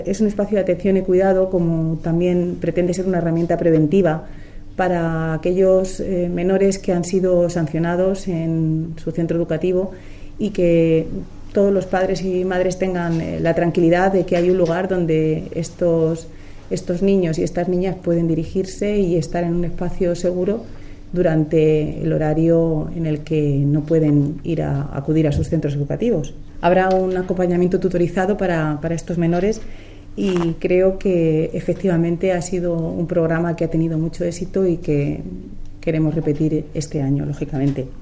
Es un espacio de atención y cuidado, como también pretende ser una herramienta preventiva para aquellos menores que han sido sancionados en su centro educativo, y que todos los padres y madres tengan la tranquilidad de que hay un lugar donde estos niños y estas niñas pueden dirigirse y estar en un espacio seguro durante el horario en el que no pueden acudir a sus centros educativos. Habrá un acompañamiento tutorizado para estos menores, y creo que efectivamente ha sido un programa que ha tenido mucho éxito y que queremos repetir este año, lógicamente.